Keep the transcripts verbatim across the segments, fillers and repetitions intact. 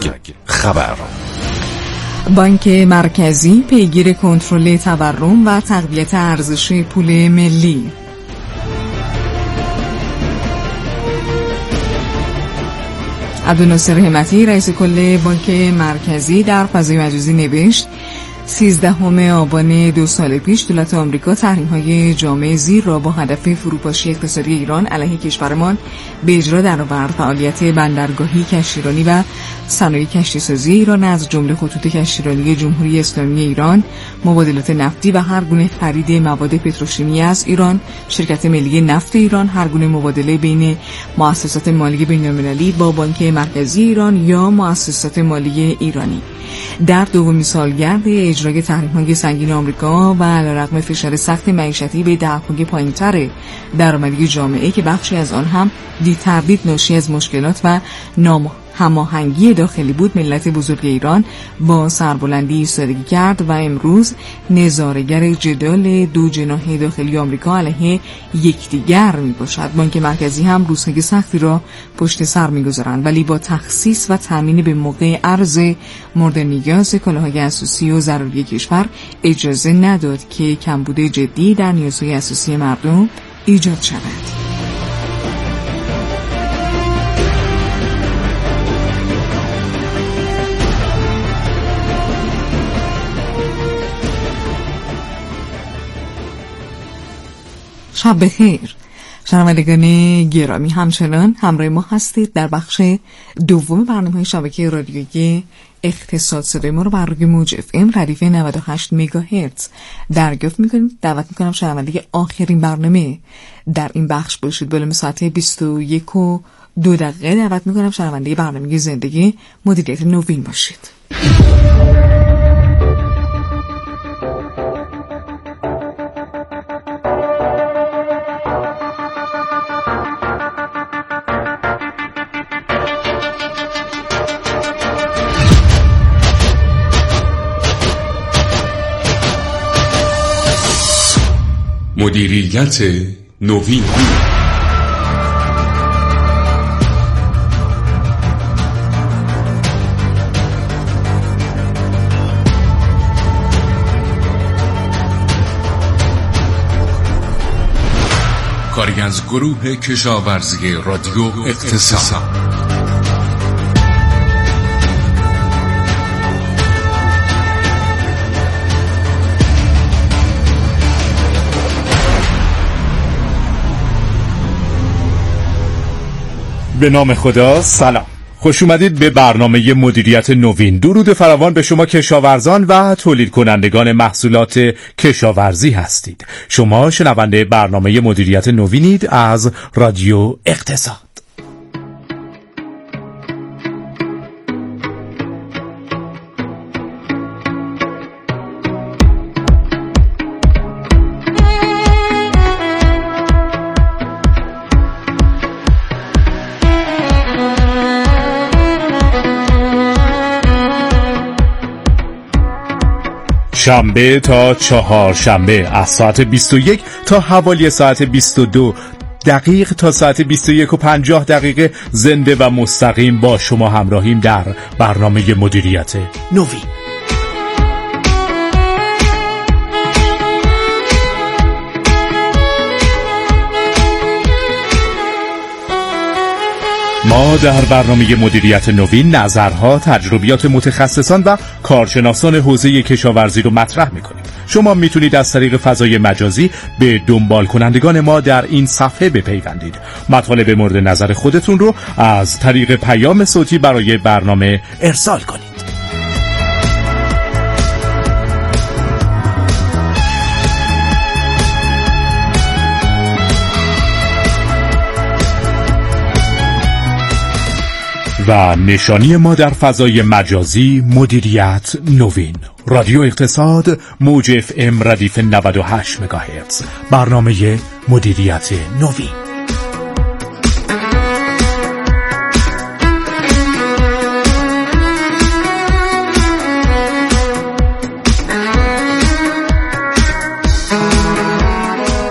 هشتگ خبر. بانک مرکزی پیگیر کنترل تورم و تقویت ارزش پول ملی. عبدالناصر همتی رئیس کل بانک مرکزی در فضای مجازی نوشت سیزدهم آبان دو سال پیش دولت آمریکا تحریم‌های جامع زیر را با هدف فروپاشی اقتصادی ایران علیه کشورمان به اجرا درآورد. فعالیت بندرگاهی کشتیرانی و صنایع کشتیسازی ایران از جمله خطوط کشتیرانی جمهوری اسلامی ایران، مبادلات نفتی و هر گونه خرید مواد پتروشیمی از ایران، شرکت ملی نفت ایران، هر گونه مبادله بین مؤسسات مالی بین‌المللی با بانک مرکزی ایران یا مؤسسات مالی ایرانی. در دومین سالگرد اجرای تحریم‌های سنگین آمریکا و علیرغم فشار سخت معیشتی به ده‌های پایین‌تر درآمدی جامعه که بخشی از آن هم بی‌تردید ناشی از مشکلات و نام هماهنگی داخلی بود، ملت بزرگ ایران با سربلندی ایستادگی کرد و امروز نظاره‌گر جدال دو جناح داخلی آمریکا علیه یکدیگر میباشد. بانک مرکزی هم روزهای سختی را پشت سر میگذارند، ولی با تخصیص و تامین به موقع ارز مورد نیاز کالاهای اساسی و ضروری کشور اجازه نداد که کمبود جدی در نیازهای اساسی مردم ایجاد شود. شب بخیر شنوندگان گرامی، همچنان همراه ما هستید در بخش دوم برنامه‌های شبکه رادیویی اقتصاد. صدای ما رو بر روی موج اف ام ردیف نود و هشت مگاهرتز دریافت می‌کنید. دعوت می‌کنم شنونده آخرین برنامه در این بخش باشید. بالا ساعت بیست و یک و دو دقیقه دعوت می‌کنم شنونده برنامه زندگی مدیریت نوین باشید. مدیریت نوین. کاری از گروه کشاورزی رادیو اقتصاد. به نام خدا، سلام. خوش اومدید به برنامه مدیریت نوین. درود فراوان به شما کشاورزان و تولید کنندگان محصولات کشاورزی هستید. شما شنونده برنامه مدیریت نوینید از رادیو اقتصاد. شنبه تا چهار شنبه از ساعت بیست و یک تا حوالی ساعت بیست و دو دقیق تا ساعت بیست و یک و پنجاه دقیقه زنده و مستقیم با شما همراهیم در برنامه مدیریت نوین. ما در برنامه مدیریت نوین نظرها، تجربیات متخصصان و کارشناسان حوزه کشاورزی رو مطرح می‌کنیم. شما میتونید از طریق فضای مجازی به دنبال کنندگان ما در این صفحه بپیوندید. مطالب مورد نظر خودتون رو از طریق پیام صوتی برای برنامه ارسال کنید. و نشانی ما در فضای مجازی مدیریت نوین. رادیو اقتصاد، موج اف ام ردیف نود و هشت مگاهرتز. برنامه مدیریت نوین.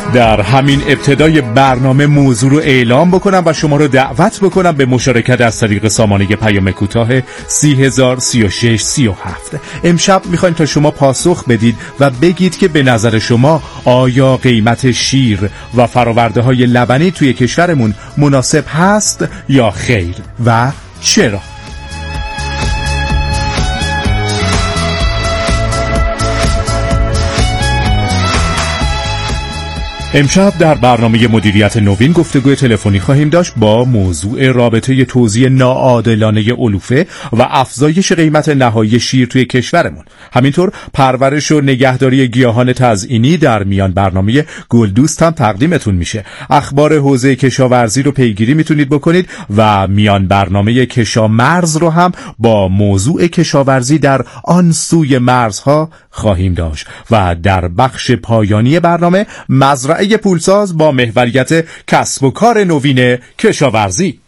در همین ابتدای برنامه موضوع رو اعلام بکنم و شما رو دعوت بکنم به مشارکت از طریق سامانه پیام کوتاه سی هزار سی و شش سی و هفت. امشب میخوایم تا شما پاسخ بدید و بگید که به نظر شما آیا قیمت شیر و فراورده های لبنی توی کشورمون مناسب هست یا خیر و چرا؟ امشب در برنامه مدیریت نوین گفتگوی تلفنی خواهیم داشت با موضوع رابطه توزیع ناعادلانه علوفه و افزایش قیمت نهایی شیر توی کشورمون. همینطور پرورش و نگهداری گیاهان تزئینی در میان برنامه گلدوست هم تقدیمتون میشه. اخبار حوزه کشاورزی رو پیگیری میتونید بکنید و میان برنامه کشامرز رو هم با موضوع کشاورزی در آن سوی مرزها خواهیم داشت و در بخش پایانی برنامه مزرعه ای پولساز با محوریت کسب و کار نوین کشاورزی.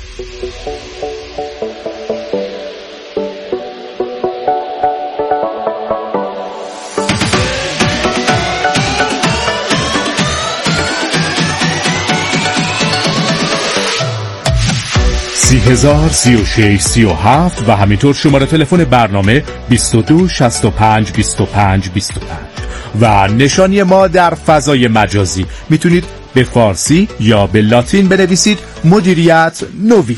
سی هزار سی و شش سی و هفت و همینطور شماره تلفن برنامه بیست و دو شصت و پنج بیست و پنج بیست و پنج و نشانی ما در فضای مجازی میتونید به فارسی یا به لاتین بنویسید مدیریت نوین.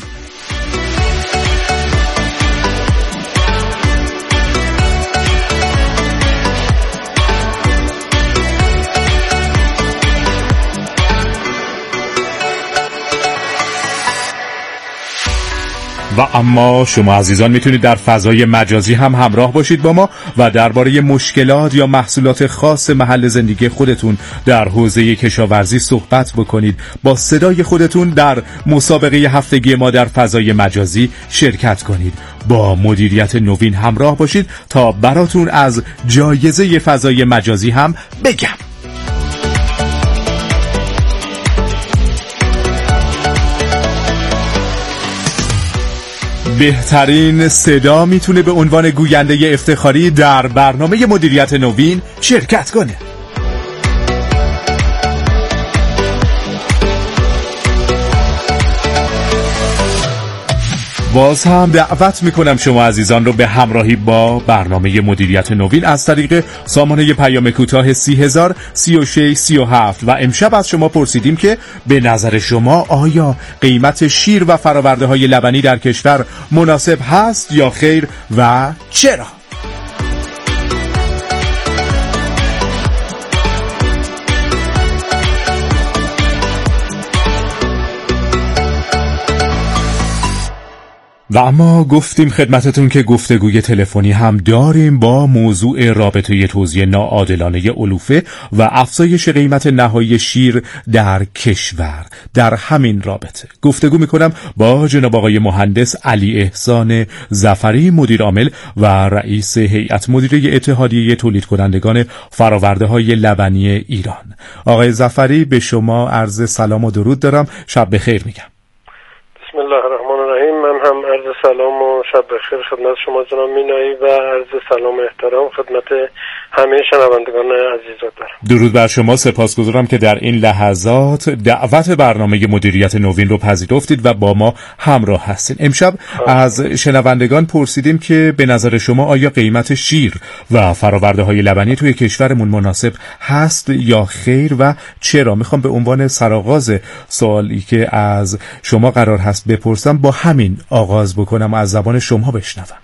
و اما شما عزیزان میتونید در فضای مجازی هم همراه باشید با ما و درباره مشکلات یا محصولات خاص محل زندگی خودتون در حوزه کشاورزی صحبت بکنید. با صدای خودتون در مسابقه هفتگی ما در فضای مجازی شرکت کنید. با مدیریت نوین همراه باشید تا براتون از جایزه فضای مجازی هم بگم. بهترین صدا میتونه به عنوان گوینده افتخاری در برنامه مدیریت نوین شرکت کنه. باز هم دعوت میکنم شما عزیزان رو به همراهی با برنامه مدیریت نوین از طریق سامانه پیام کوتاه سی هزار سی و شش سی و هفت و امشب از شما پرسیدیم که به نظر شما آیا قیمت شیر و فراورده های لبنی در کشور مناسب هست یا خیر و چرا؟ و اما گفتیم خدمتتون که گفتگوی تلفنی هم داریم با موضوع رابطه توزیع ناعادلانه علوفه و افزایش قیمت نهایی شیر در کشور. در همین رابطه گفتگو میکنم با جناب آقای مهندس علی احسان ظفری، مدیر عامل و رئیس هیئت مدیره اتحادیه تولید کنندگان فراورده های لبنی ایران. آقای ظفری، به شما عرض سلام و درود دارم. شب بخیر میگم. بسم الله الرحمن الرحیم. من هم عرض سلام و شب بخیر خدمت شما جناب مینایی و عرض سلام و احترام خدمت همه شنوندگان عزیز دارم. درود بر شما. سپاسگزارم که در این لحظات دعوت برنامه مدیریت نوین رو پذیرفتید و با ما همراه هستین. امشب از شنوندگان پرسیدیم که به نظر شما آیا قیمت شیر و فراورده های لبنی توی کشورمون مناسب هست یا خیر و چرا؟ میخوام به عنوان سرآغاز سوالی که از شما قرار هست بپرسم با همین آغاز بکنم و از زبان شما بشنوم.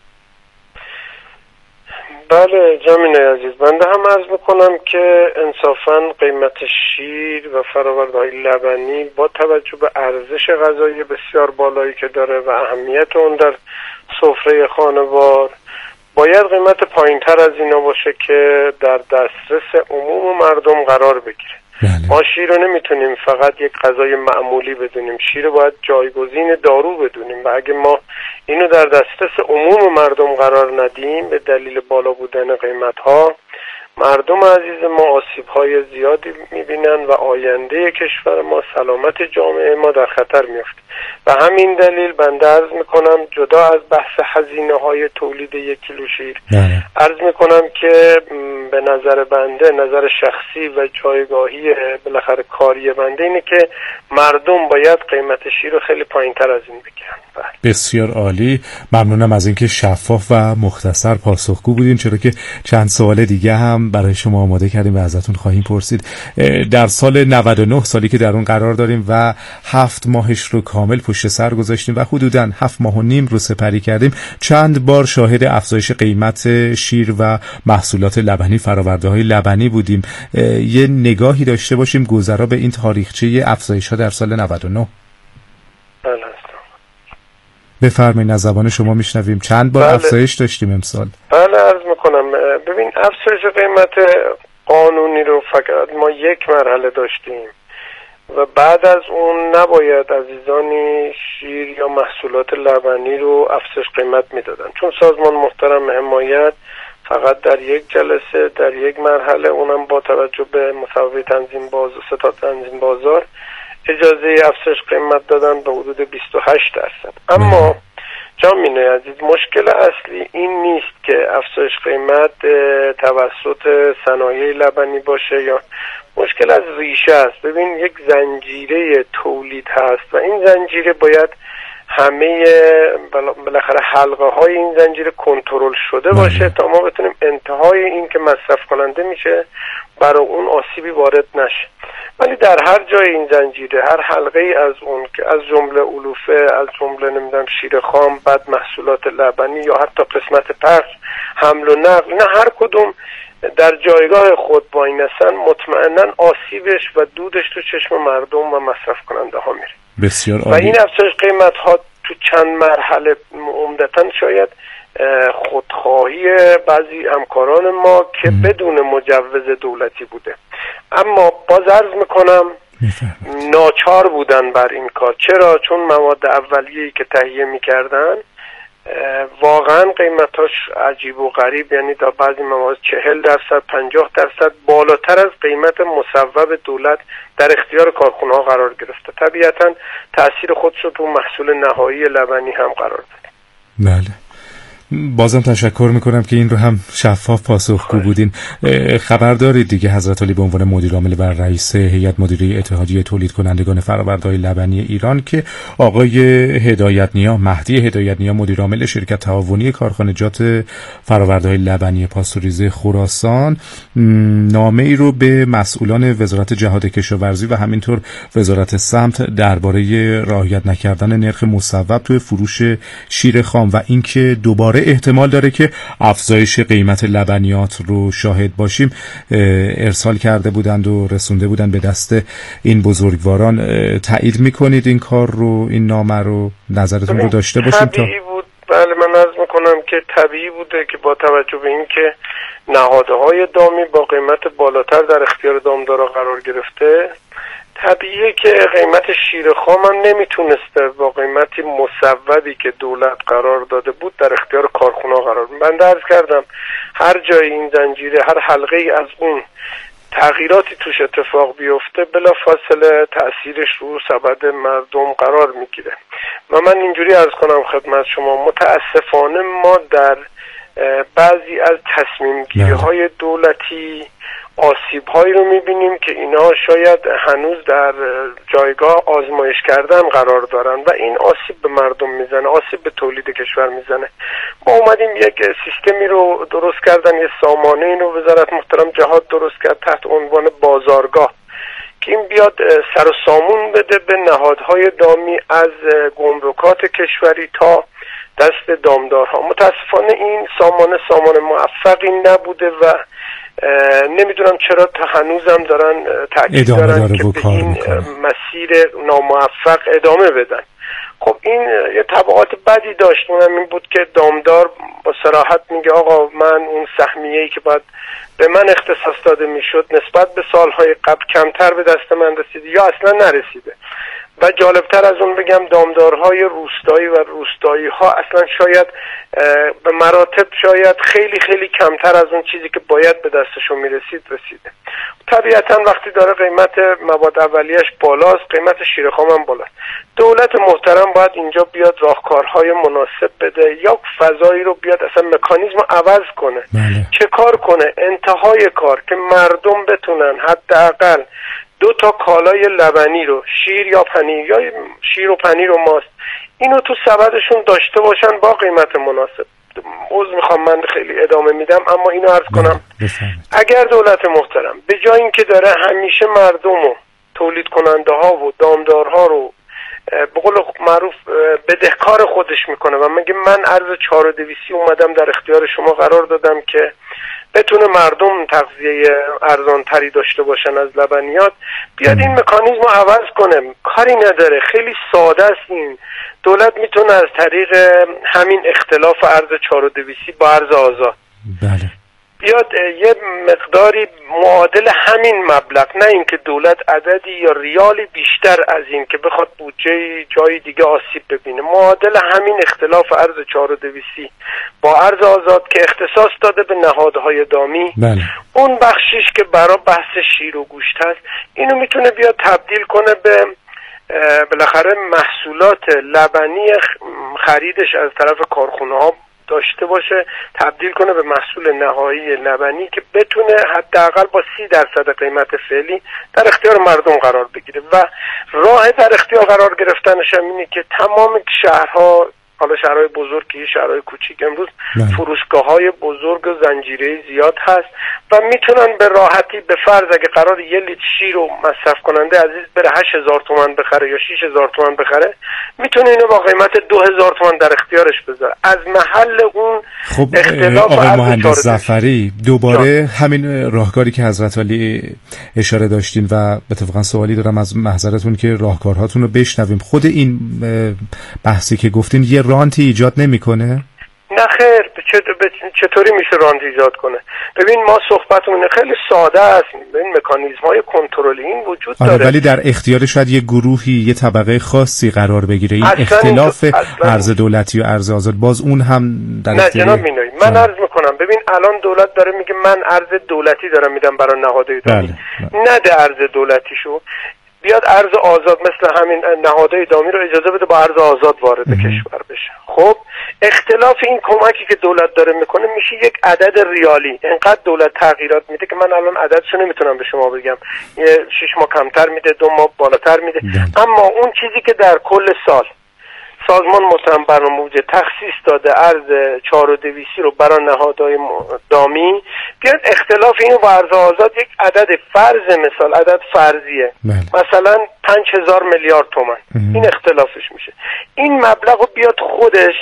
بله جامعه عزیز، بنده هم عرض میکنم که انصافاً قیمت شیر و فرآورده‌های لبنی با توجه به ارزش غذایی بسیار بالایی که داره و اهمیت اون در سفره خانوار باید قیمت پایین‌تر از اینا باشه که در دسترس عموم مردم قرار بگیره. بله. ما شیر رو نمیتونیم فقط یک غذای معمولی بدونیم، شیر رو باید جایگزین دارو بدونیم و اگه ما اینو در دسترس عموم مردم قرار ندیم به دلیل بالا بودن قیمت‌ها مردم عزیز ما آسیب‌های زیادی می‌بینن و آینده کشور ما، سلامت جامعه ما در خطر میفته. و همین دلیل بنده عرض میکنم جدا از بحث هزینه‌های تولید یک کیلو شیر، عرض میکنم که به نظر بنده، نظر شخصی و جایگاهی بالاخره کاری بنده اینه که مردم باید قیمت شیر رو خیلی پایین‌تر از این بگیرن. بسیار عالی، ممنونم از اینکه شفاف و مختصر پاسخگو بودین، چرا که چند سوال دیگه هم برای شما آماده کردیم و ازتون خواهیم پرسید. در سال نود و نه، سالی که در اون قرار داریم و هفت ماهش رو کامل پشت سر گذاشتیم و حدوداً هفت ماه و نیم رو سپری کردیم، چند بار شاهد افزایش قیمت شیر و محصولات لبنی، فرآورده‌های لبنی بودیم. یه نگاهی داشته باشیم گذرا به این تاریخچه افزایش‌ها در سال نود و نه. بله. بفرمایید، از زبان شما میشنویم. چند بار بله. افزایش داشتیم امسال؟ بله عرض میکنم. ببین افزایش قیمت قانونی رو فقط ما یک مرحله داشتیم و بعد از اون نباید عزیزانی شیر یا محصولات لبنی رو افزایش قیمت میدادن، چون سازمان محترم حمایت فقط در یک جلسه در یک مرحله، اونم با توجه به مصوبه تنظیم بازار، ستاد تنظیم بازار، اجازه افزایش قیمت دادن به حدود بیست و هشت درصد. اما جامعه عزیز، مشکل اصلی این نیست که افزایش قیمت توسط صنایع لبنی باشه، یا مشکل از ریشه است. ببین یک زنجیره تولید هست و این زنجیره باید همه بالاخره حلقه های این زنجیره کنترل شده باشه تا ما بتونیم انتهای این که مصرف کننده میشه برای اون آسیبی وارد نشه. ولی در هر جای این زنجیره، هر حلقه ای از اون که از جمله علوفه، از جمله نمیدونم شیر خام، بعد محصولات لبنی یا حتی قسمت پخش، حمل و نقل، نه هر کدوم در جایگاه خود واینسن، مطمئنا آسیبش و دودش تو چشم مردم و مصرف کننده ها میره. بسیار عالی. و این افزایش قیمت ها تو چند مرحله عمدتاً شاید خودخواهی بعضی همکاران ما که بدون مجوز دولتی بوده، اما باز عرض میکنم ناچار بودن بر این کار. چرا؟ چون مواد اولیه‌ای که تهیه میکردن واقعا قیمتاش عجیب و غریب، یعنی تا بعضی مواد چهل درصد پنجاه درصد بالاتر از قیمت مصوب دولت در اختیار کارخونه ها قرار گرفته. طبیعتا تأثیر خودش رو تو محصول نهایی لبنی هم قرار داد. بله، بازم تشکر میکنم که این رو هم شفاف پاسخگو بودین. خبر دارید دیگه حضرت علی به عنوان مدیر عامل و رئیس هیئت مدیره اتحادیه تولید کنندگان فرآورده‌های لبنی ایران که آقای هدایت نیا، مهدی هدایت نیا، مدیر عامل شرکت تعاونی کارخانجات فرآورده‌های لبنی پاستوریزه خراسان، نامه ای رو به مسئولان وزارت جهاد کشاورزی و همینطور وزارت سمت درباره رعایت نکردن نرخ مصوب توی فروش شیر خام و اینکه دوباره احتمال داره که افزایش قیمت لبنیات رو شاهد باشیم ارسال کرده بودند و رسونده بودند به دست این بزرگواران. تایید میکنید این کار رو، این نامه رو، نظرتون رو داشته باشیم؟ طبیعی بود. بله، من عرض میکنم که طبیعی بوده که با توجه به این که نهادهای دامی با قیمت بالاتر در اختیار دامدارا قرار گرفته، طبیعیه که قیمت شیر خام هم نمیتونسته با قیمتی مصوبی که دولت قرار داده بود در اختیار کارخونه قرار بود. من درس کردم هر جای این زنجیره، هر حلقه ای از اون تغییراتی توش اتفاق بیفته بلا فاصله تأثیرش رو سبد مردم قرار میگیره. و من اینجوری عرض کنم خدمت شما، متاسفانه ما در بعضی از تصمیم گیری های دولتی آسیب هایی رو میبینیم که اینا شاید هنوز در جایگاه آزمایش کردن قرار دارن و این آسیب به مردم میزنه، آسیب به تولید کشور میزنه. ما اومدیم یک سیستمی رو درست کردن، یه سامانه این رو وزارت محترم جهاد درست کرد تحت عنوان بازارگاه که این بیاد سر و سامون بده به نهادهای دامی از گمرکات کشوری تا دست دامدارها. متاسفانه این سامانه سامانه موفقی نبوده و نمیدونم چرا تا هنوزم دارن تاکید دارن که به این مسیر ناموفق ادامه بدن. خب این یه تبعات بدی داشت، اونم این بود که دامدار با صراحت میگه آقا من اون سهمیه‌ای که باید به من اختصاص داده میشد نسبت به سالهای قبل کمتر به دست من رسیده یا اصلا نرسیده و جالبتر از اون بگم دامدارهای روستایی و روستایی ها اصلا شاید به مراتب شاید خیلی خیلی کمتر از اون چیزی که باید به دستشون میرسید رسیده. طبیعتا وقتی داره قیمت مواد اولیه‌اش بالاست، قیمت شیر خام هم بالاست. دولت محترم باید اینجا بیاد راهکارهای مناسب بده یا فضایی رو بیاد اصلا مکانیزم رو عوض کنه. بله. چه کار کنه؟ انتهای کار که مردم بتونن حداقل دو تا کالای لبنی رو، شیر یا پنیر یا شیر و پنیر و ماست، اینو تو سبدشون داشته باشن با قیمت مناسب. عذر میخوام من خیلی ادامه میدم، اما اینو عرض کنم اگر دولت محترم به جای اینکه داره همیشه مردم و تولید کننده ها و دامدارها رو به قول معروف بدهکار خودش میکنه و میگه من ارز چهار و دویستی اومدم در اختیار شما قرار دادم که بتونه مردم تغذیه ارزان تری داشته باشن از لبنیات، بیاد این مکانیزم رو عوض کنه. کاری نداره، خیلی ساده است. این دولت میتونه از طریق همین اختلاف ارز چهار و دویستی با ارز آزاد بله بیاد یه مقداری معادل همین مبلغ، نه اینکه دولت عددی یا ریالی بیشتر از این که بخواد بودجه جای دیگه آسیب ببینه، معادل همین اختلاف ارز چهار و دویستی با ارز آزاد که اختصاص داده به نهادهای دامی بله. اون بخشیش که برای بحث شیر و گوشت هست اینو میتونه بیاد تبدیل کنه به بالاخره محصولات لبنی خریدش از طرف کارخونه ها داشته باشه، تبدیل کنه به محصول نهایی لبنی که بتونه حداقل با سی درصد قیمت فعلی در اختیار مردم قرار بگیره. و راه در اختیار قرار گرفتنش هم اینه که تمام شهرها، حالا شهرهای بزرگ که شهرهای کوچیک، امروز فروشگاه‌های بزرگ و زنجیره‌ای زیاد هست و میتونن به راحتی به فرض اگه قرار یه لیتر شیر رو مصرف کننده عزیز بره هشت هزار تومان بخره یا شش هزار تومان بخره، میتونه اینو با قیمت دو هزار تومان در اختیارش بذاره از محل اون خب اختلاف. آقای مهندس ظفری دوباره همین راهکاری که حضرت علی اشاره داشتین و اتفاقا سوالی دارم از محضرتون که راهکارهاتون رو بشنویم. خود این بحثی که گفتین یه رانتی ایجاد نمیکنه؟ نه خیر، چطوری میشه رانت ایجاد کنه؟ ببین ما صحبتمون خیلی ساده است. ببین مکانیزم های کنترلی این وجود آره داره، ولی در اختیار شاید یه گروهی یه طبقه خاصی قرار بگیره. این اختلاف ارز دولتی و ارز آزاد باز اون هم در اختیار. نه جناب مینوی من عرض میکنم ببین الان دولت داره میگه من ارز دولتی دارم میدم برای نهادهای دامی. نده ارز دولتیشو، بیاد ارز آزاد مثل همین نهادهای دامی رو اجازه بده با ارز آزاد وارد کشور بشه. خب اختلاف این کمکی که دولت داره میکنه میشه یک عدد ریالی. اینقدر دولت تغییرات میده که من الان عددشو نمیتونم به شما بگم، یه شش ماه کمتر میده، دو ماه بالاتر میده، اما اون چیزی که در کل سال سازمان محترم برنامه‌ریزی تخصیص داده ارز چهار و دویستی رو برای نهادهای دامی، بیاد اختلاف این و ارز آزاد یک عدد فرض، مثال عدد فرضیه بله. مثلا پنج هزار میلیارد تومان اه. این اختلافش میشه. این مبلغ رو بیاد خودش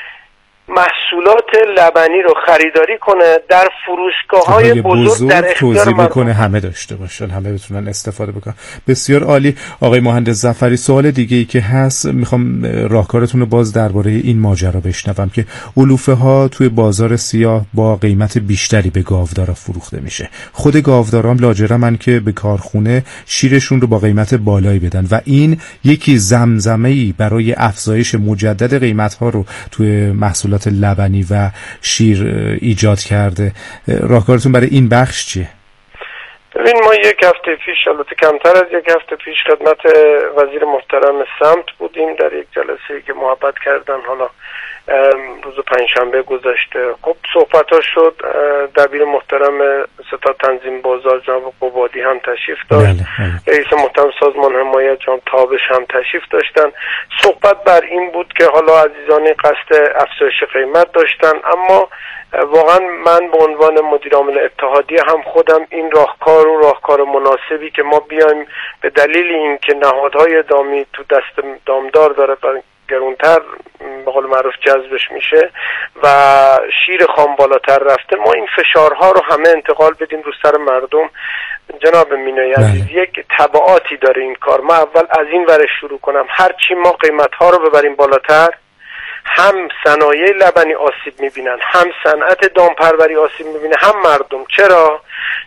محصولات لبنی رو خریداری کنه در فروشگاه‌های بزرگ, بزرگ در اختیار توزیع بکنه، همه داشته باشن، همه بتونن استفاده بکنن. بسیار عالی. آقای مهندس ظفری سوال دیگه ای که هست، میخوام راهکارتون رو باز درباره این ماجرا بشنوم که علوفه ها توی بازار سیاه با قیمت بیشتری به گاودارا فروخته میشه. خود گاودارام لاجرمن که به کارخونه شیرشون رو با قیمت بالایی بدن و این یکی زمزمه‌ای برای افزایش مجدد قیمت‌ها رو توی محصولات لبنی و شیر ایجاد کرده. راهکارتون برای این بخش چیه؟ ببین ما یک هفته پیش، البته کمتر از یک هفته پیش، خدمت وزیر محترم سمت بودیم در یک جلسه‌ای که محبت کردن. حالا روز پنجشنبه گذشته خب صحبت‌ها شد. دبیر محترم ستاد تنظیم بازار جناب قبادی هم تشریف داشت، رئیس محترم سازمان حمایت جناب تابش هم تشریف داشتن. صحبت بر این بود که حالا عزیزان قصد افزایش قیمت داشتن، اما واقعا من به عنوان مدیر عامل اتحادیه هم خودم این راهکار و راهکار مناسبی که ما بیایم به دلیل اینکه نهادهای دامی تو دست دامدار داره گرونتر به قول معروف جذبش میشه و شیر خام بالاتر رفته، ما این فشارها رو همه انتقال بدیم رو سر مردم. جناب مینایی عزیز، یک تبعاتی داره این کار. ما اول از این ور شروع کنم، هرچی ما قیمتها رو ببریم بالاتر، هم صنایع لبنی آسیب میبینن، هم صنعت دامپروری آسیب میبینه، هم مردم. چرا؟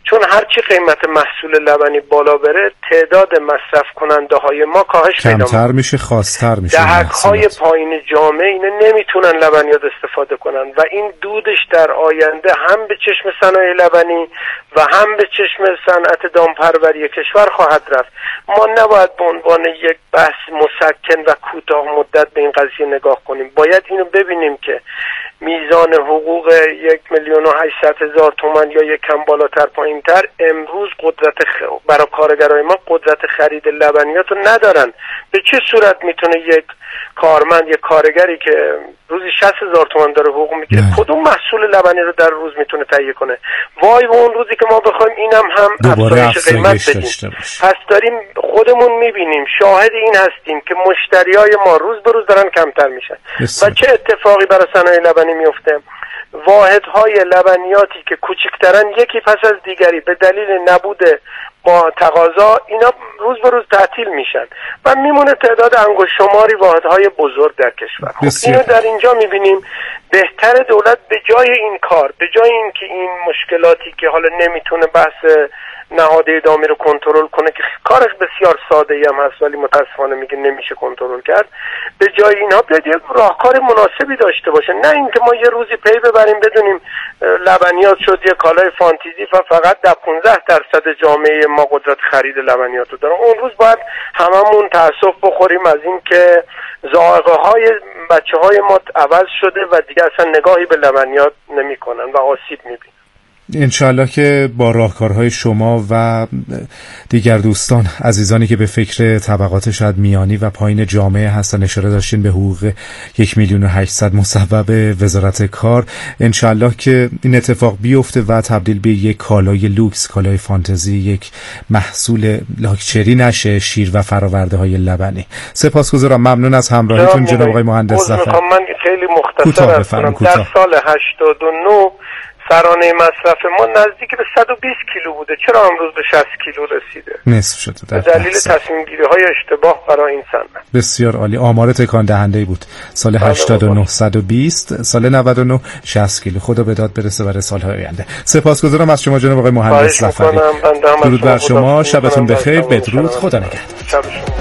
چون هرچی قیمت محصول لبنی بالا بره تعداد مصرف کننده های ما کاهش پیدا میکنه، کمتر میشه، خواستر میشه. دهک های پایین جامعه اینا نمیتونن لبنیات استفاده کنن و این دودش در آینده هم به چشم صنایع لبنی و هم به چشم صنعت دامپروری کشور خواهد رفت. ما نباید به عنوان یک بحث مسکن و کوتاه مدت به این قضیه نگاه کنیم. باید اینو ببینیم که میزان حقوق یک میلیون و هشتصد هزار تومان یا یک کم بالاتر پایینتر امروز قدرت خ... برای کارگرای ما قدرت خرید لبنیات رو ندارن. به چه صورت میتونه یک کارمند، یک کارگری که روزی شصت هزار تومان داره حقوق میگیره کدوم محصول لبنی رو در روز میتونه تهیه کنه؟ وای به اون روزی که ما بخوایم اینم هم افزایش قیمت بدیم. پس داریم خودمون میبینیم، شاهد این هستیم که مشتریای ما روز به روز دارن کمتر میشن. و چه اتفاقی برای صنایع لبنی میفته؟ واحدهای لبنیاتی که کوچکترن یکی پس از دیگری به دلیل نبود با تقاضا اینا روز به روز تعطیل میشن و میمونه تعداد انگشت شماری واحدهای بزرگ در کشور. خب اینو در اینجا میبینیم بهتر دولت به جای این کار، به جای این که این مشکلاتی که حالا نمیتونه بحث نهاد ادامی رو کنترل کنه که کارش بسیار ساده ای هم هست ولی متاسفانه میگه نمیشه کنترل کرد، به جای اینها بیاد یک راهکار مناسبی داشته باشه. نه اینکه ما یه روزی پی ببریم بدونیم لبنیات شد یه کالای فانتزی و فقط در پانزده درصد جامعه ما قدرت خرید لبنیات رو دارن. اون روز باید هممون تأسف بخوریم از این که ذائقه های بچه های ما عوض شده و دیگه اصلا نگاهی به لبنیات نمی کنن و آسیب می بینن. انشاءالله که با راهکارهای شما و دیگر دوستان عزیزانی که به فکر طبقات شاید میانی و پایین جامعه هستن، اشاره داشتین به حقوق یک میلیون و هشتصد مصوب وزارت کار، انشاءالله که این اتفاق بیفته و تبدیل به یک کالای لوکس، کالای فانتزی، یک محصول لاکچری نشه شیر و فراورده های لبنی. سپاسگزارم، ممنون از همراهیتون جناب آقای مهندس ظفری. من خیلی مختصر هستم. در سال هشتاد و نه سرانه مصرف ما نزدیک به صد و بیست کیلو بوده، چرا امروز به شصت کیلو رسیده؟ نصف شده در به دلیل تصمیم گیری های اشتباه برای این صنعت. بسیار عالی، آمار تکان دهنده بود. سال هشتاد و نه صد و بیست، سال نود و نه شصت کیلو. خدا به داد برسه برای سالهای آینده. سپاسگزارم از شما جناب آقای مهندس ظفری. درود بر شما، شبتون بخیر، بدرود، خدا نگهدار.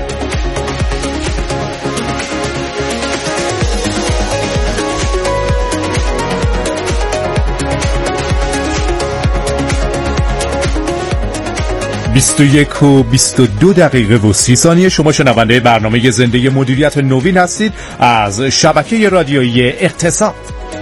بیست و یک و بیست و دو دقیقه و سی ثانیه. شما شنونده برنامه زنده مدیریت نوین هستید از شبکه رادیویی اقتصاد.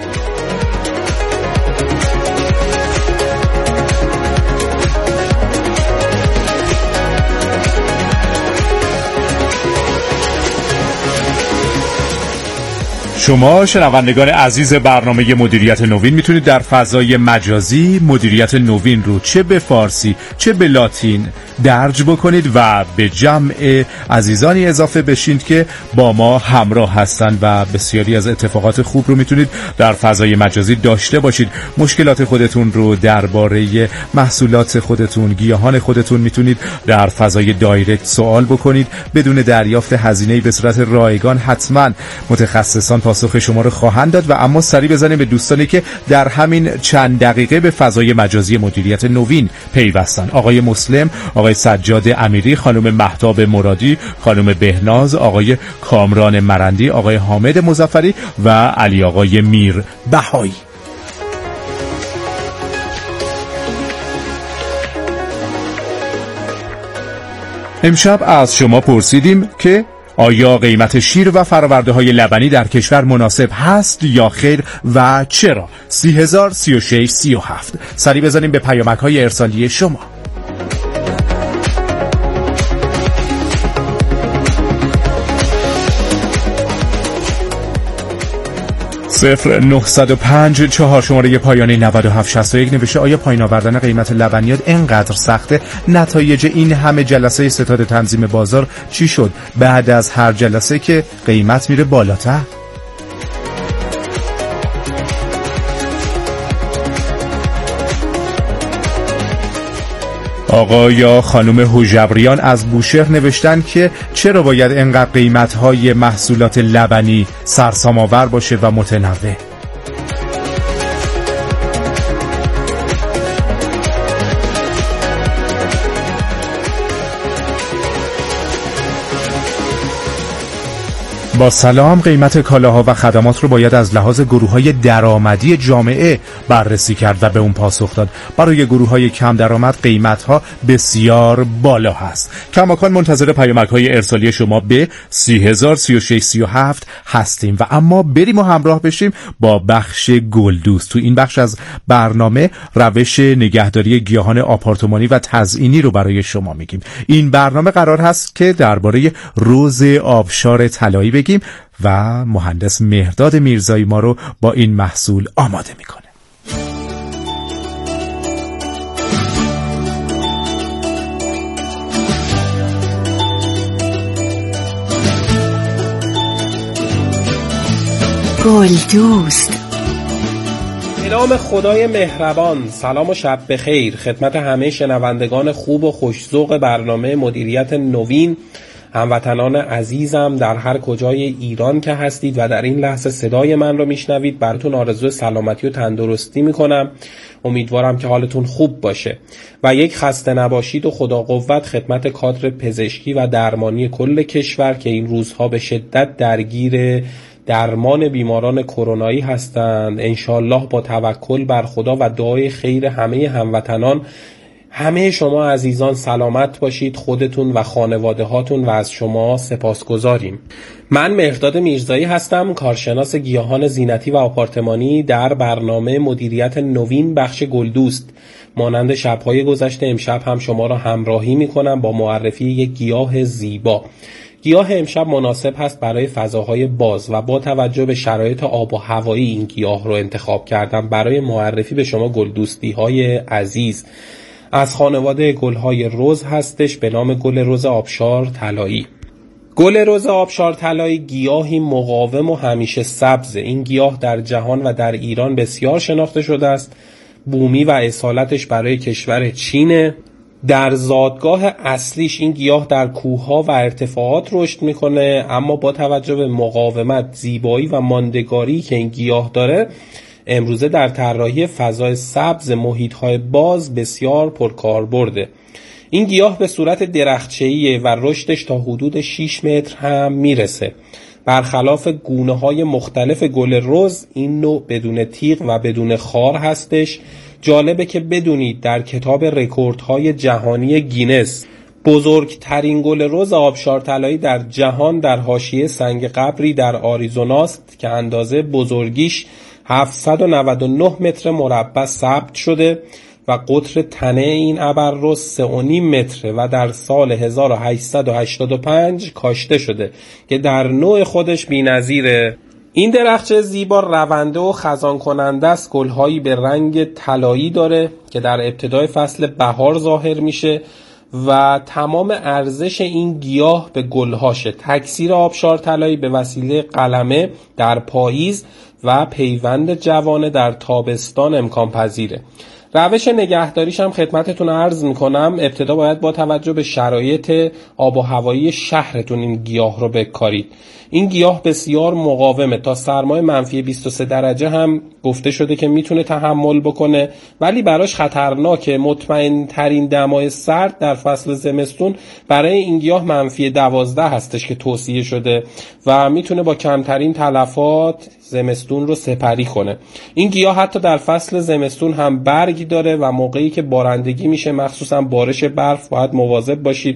شما شنوندگان عزیز برنامه مدیریت نوین میتونید در فضای مجازی مدیریت نوین رو چه به فارسی چه به لاتین درج بکنید و به جمع عزیزانی اضافه بشید که با ما همراه هستند و بسیاری از اتفاقات خوب رو میتونید در فضای مجازی داشته باشید. مشکلات خودتون رو درباره محصولات خودتون، گیاهان خودتون میتونید در فضای دایرکت سوال بکنید بدون دریافت هزینه‌ای به صورت رایگان. حتما متخصصان پاسخ شما رو خواهند داد. و اما سری بزنیم به دوستانی که در همین چند دقیقه به فضای مجازی مدیریت نوین پیوستن. آقای مسلم، آقای سجاد امیری، خانم مهتاب مرادی، خانم بهناز، آقای کامران مرندی، آقای حامد مظفری و علی آقای میر بهایی. امشب از شما پرسیدیم که آیا قیمت شیر و فراورده های لبنی در کشور مناسب هست یا خیر و چرا؟ سی هزار سی و شش سی و هفت. سری بزنیم به پیامک های ارسالی شما. صفر نهصد و پنج چهار شماره پایانی نود و هفت شصت و یک نوشته آیا پایین آوردن قیمت لبنیات اینقدر سخته؟ نتایج این همه جلسه ستاد تنظیم بازار چی شد؟ بعد از هر جلسه که قیمت میره بالاتر؟ آقا یا خانم هوجبریان از بوشهر نوشتن که چرا باید اینقدر قیمت‌های محصولات لبنی سرسام‌آور باشه و متنوع؟ با سلام. قیمت کالاها و خدمات رو باید از لحاظ گروه‌های درآمدی جامعه بررسی کرد و به اون پاسخ داد. برای گروه‌های کم درآمد قیمت‌ها بسیار بالا هست. کماکان منتظر پیامک‌های ارسالی شما به سی هزار سی و شش سی و هفت هستیم و اما بریم و همراه بشیم با بخش گلدوست. تو این بخش از برنامه روش نگهداری گیاهان آپارتمانی و تزئینی رو برای شما میگیم. این برنامه قرار هست که درباره رز آبشار طلایی بگیم و مهندس مهرداد میرزایی ما رو با این محصول آماده میکنه. گلدوست. به نام خدای مهربان. سلام و شب بخیر خدمت همه شنوندگان خوب و خوش‌ذوق برنامه مدیریت نوین، هموطنان عزیزم در هر کجای ایران که هستید و در این لحظه صدای من رو میشنوید. براتون آرزوی سلامتی و تندرستی میکنم. امیدوارم که حالتون خوب باشه و یک خسته نباشید و خدا قوت خدمت کادر پزشکی و درمانی کل کشور که این روزها به شدت درگیر درمان بیماران کرونایی هستند. انشالله با توکل بر خدا و دعای خیر همه هموطنان، همه شما عزیزان سلامت باشید، خودتون و خانواده هاتون، و از شما سپاسگزاریم. من مهرداد میرزایی هستم، کارشناس گیاهان زینتی و آپارتمانی در برنامه مدیریت نوین بخش گلدوست. مانند شب‌های گذشته امشب هم شما را همراهی می‌کنم با معرفی یک گیاه زیبا. گیاه امشب مناسب هست برای فضاهای باز و با توجه به شرایط آب و هوایی این گیاه رو انتخاب کردم برای معرفی به شما گلدوستی های عزیز. از خانواده گل‌های رز هستش به نام گل رز آبشار طلایی. گل رز آبشار طلایی گیاهی مقاوم و همیشه سبز. این گیاه در جهان و در ایران بسیار شناخته شده است. بومی و اصالتش برای کشور چینه. در زادگاه اصلیش این گیاه در کوه‌ها و ارتفاعات رشد میکنه، اما با توجه به مقاومت، زیبایی و ماندگاری که این گیاه داره، امروزه در طراحی فضای سبز محیط‌های باز بسیار پرکاربرده. این گیاه به صورت درختچه‌ایه و رشدش تا حدود شش متر هم میرسه. برخلاف گونه‌های مختلف گل رز، این نوع بدون تیغ و بدون خار هستش. جالبه که بدونید در کتاب رکوردهای جهانی گینس بزرگترین گل رز آبشار طلایی در جهان در حاشیه سنگ قبری در آریزوناست که اندازه بزرگیش هفتصد و نود و نه متر مربع ثبت شده و قطر تنه این ابررز سه و نیم متره و در سال هزار و هشتصد و هشتاد و پنج کاشته شده که در نوع خودش بی‌نظیره. این درخچه زیبا رونده و خزان کننده است. گل‌هایی به رنگ طلایی داره که در ابتدای فصل بهار ظاهر میشه و تمام ارزش این گیاه به گل‌هاشه. تکثیر آبشار طلایی به وسیله قلمه در پاییز و پیوند جوانه در تابستان امکان پذیره. روش نگهداریش هم خدمتتون عرض میکنم. ابتدا باید با توجه به شرایط آب و هوایی شهرتون این گیاه رو بکارید. این گیاه بسیار مقاومه، تا سرمای منفی بیست و سه درجه هم گفته شده که میتونه تحمل بکنه، ولی براش خطرناکه. مطمئن ترین دمای سرد در فصل زمستون برای این گیاه منفی دوازده هستش که توصیه شده و میتونه با کمترین تلفات زمستون رو سپری کنه. این گیاه حتی در فصل زمستون هم برگ داره و موقعی که بارندگی میشه، مخصوصا بارش برف، باید مواظب باشید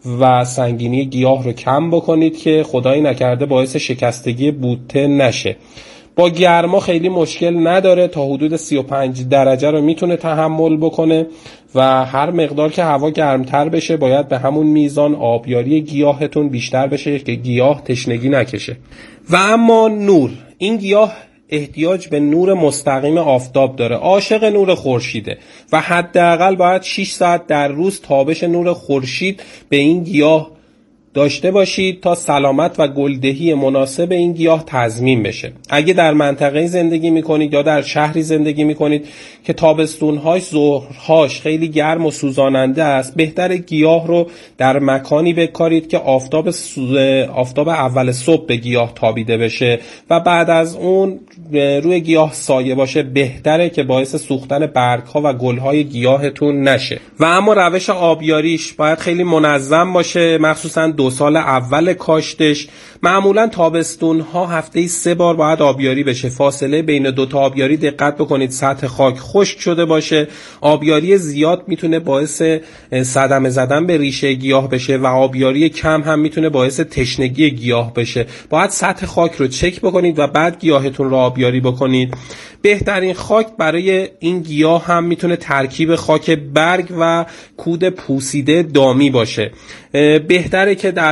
و سنگینی گیاه رو کم بکنید که خدایی نکرده باعث شکستگی بوته نشه. با گرما خیلی مشکل نداره، تا حدود سی و پنج درجه رو میتونه تحمل بکنه و هر مقدار که هوا گرمتر بشه باید به همون میزان آبیاری گیاهتون بیشتر بشه که گیاه تشنگی نکشه. و اما نور، این گیاه احتیاج به نور مستقیم آفتاب داره، عاشق نور خورشیده و حداقل باید شش ساعت در روز تابش نور خورشید به این گیاه داشته باشید تا سلامت و گلدهی مناسب این گیاه تضمین بشه. اگه در منطقه زندگی میکنید یا در شهری زندگی میکنید که تابستون‌های ظهرهاش خیلی گرم و سوزاننده است، بهتر گیاه رو در مکانی بکارید که آفتاب آفتاب اول صبح به گیاه تابیده بشه و بعد از اون روی گیاه سایه باشه. بهتره که باعث سوختن برگ‌ها و گل‌های گیاهتون نشه. و اما روش آبیاریش باید خیلی منظم باشه، مخصوصا دو دو سال اول کاشتش. معمولا تابستون ها هفته سه بار باید آبیاری بشه. فاصله بین دو تا آبیاری دقت بکنید سطح خاک خشک شده باشه. آبیاری زیاد میتونه باعث صدمه زدن به ریشه گیاه بشه و آبیاری کم هم میتونه باعث تشنگی گیاه بشه. باید سطح خاک رو چک بکنید و بعد گیاهتون رو آبیاری بکنید. بهترین خاک برای این گیاه هم میتونه ترکیب خاک برگ و کود پوسیده دامی باشه. بهتره که در